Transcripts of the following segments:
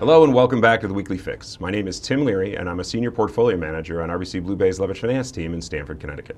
Hello and welcome back to the Weekly Fix. My name is Tim Leary and I'm a Senior Portfolio Manager on RBC Blue Bay's Leveraged Finance team in Stamford, Connecticut.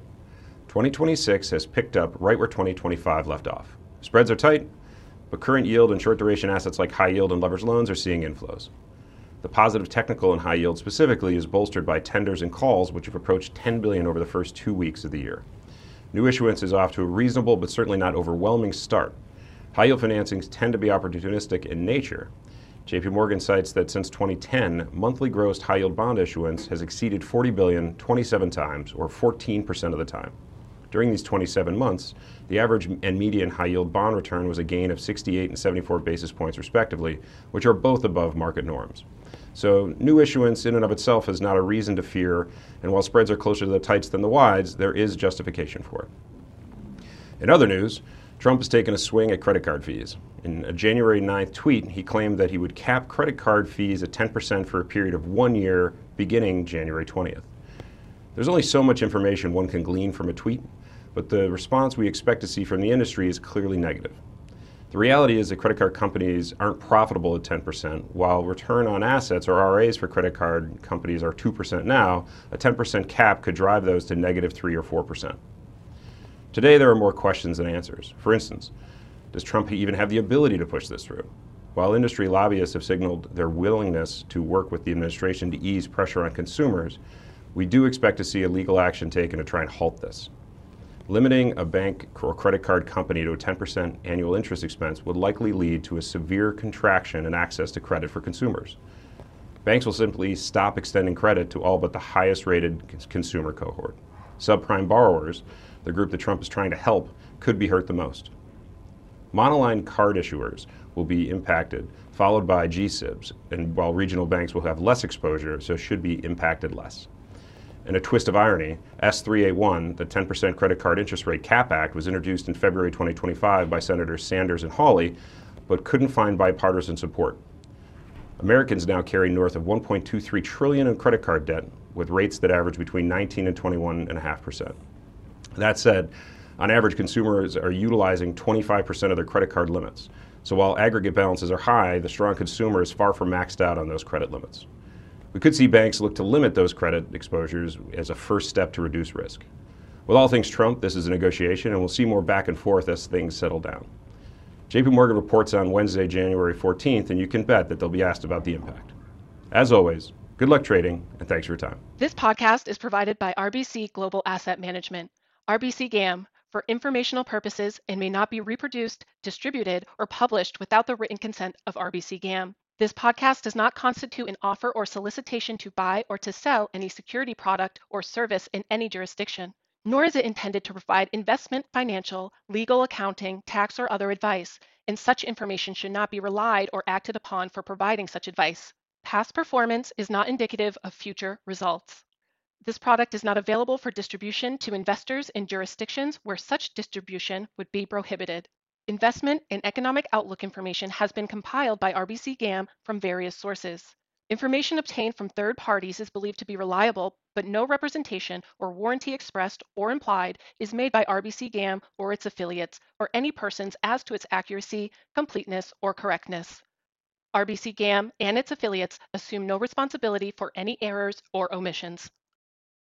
2026 has picked up right where 2025 left off. Spreads are tight, but current yield and short duration assets like high yield and leveraged loans are seeing inflows. The positive technical and high yield specifically is bolstered by tenders and calls, which have approached $10 billion over the first 2 weeks of the year. New issuance is off to a reasonable but certainly not overwhelming start. High yield financings tend to be opportunistic in nature. JP Morgan cites that since 2010, monthly gross high yield bond issuance has exceeded $40 billion 27 times, or 14% of the time. During these 27 months, the average and median high yield bond return was a gain of 68 and 74 basis points respectively, which are both above market norms. So new issuance in and of itself is not a reason to fear, and while spreads are closer to the tights than the wides, there is justification for it. In other news, Trump has taken a swing at credit card fees. In a January 9th tweet, he claimed that he would cap credit card fees at 10% for a period of 1 year beginning January 20th. There's only so much information one can glean from a tweet, but the response we expect to see from the industry is clearly negative. The reality is that credit card companies aren't profitable at 10%, while return on assets, or RAs, for credit card companies are 2% now. A 10% cap could drive those to negative 3 or 4%. Today, there are more questions than answers. For instance, does Trump even have the ability to push this through? While industry lobbyists have signaled their willingness to work with the administration to ease pressure on consumers, we do expect to see a legal action taken to try and halt this. Limiting a bank or credit card company to a 10% annual interest expense would likely lead to a severe contraction in access to credit for consumers. Banks will simply stop extending credit to all but the highest rated consumer cohort. Subprime borrowers, the group that Trump is trying to help, could be hurt the most. Monoline card issuers will be impacted, followed by GSIBs, and while regional banks will have less exposure, so should be impacted less. In a twist of irony, S381, the 10% credit card interest rate cap act, was introduced in February 2025 by Senators Sanders and Hawley, but couldn't find bipartisan support. Americans now carry north of $1.23 trillion in credit card debt, with rates that average between 19 and 21.5%. That said, on average, consumers are utilizing 25% of their credit card limits. So while aggregate balances are high, the strong consumer is far from maxed out on those credit limits. We could see banks look to limit those credit exposures as a first step to reduce risk. With all things Trump, this is a negotiation, and we'll see more back and forth as things settle down. JP Morgan reports on Wednesday, January 14th, and you can bet that they'll be asked about the impact. As always, good luck trading, and thanks for your time. This podcast is provided by RBC Global Asset Management, RBC GAM, for informational purposes and may not be reproduced, distributed, or published without the written consent of RBC GAM. This podcast does not constitute an offer or solicitation to buy or to sell any security product or service in any jurisdiction, nor is it intended to provide investment, financial, legal, accounting, tax, or other advice, and such information should not be relied or acted upon for providing such advice. Past performance is not indicative of future results. This product is not available for distribution to investors in jurisdictions where such distribution would be prohibited. Investment and economic outlook information has been compiled by RBC GAM from various sources. Information obtained from third parties is believed to be reliable, but no representation or warranty expressed or implied is made by RBC GAM or its affiliates or any persons as to its accuracy, completeness, or correctness. RBC GAM and its affiliates assume no responsibility for any errors or omissions.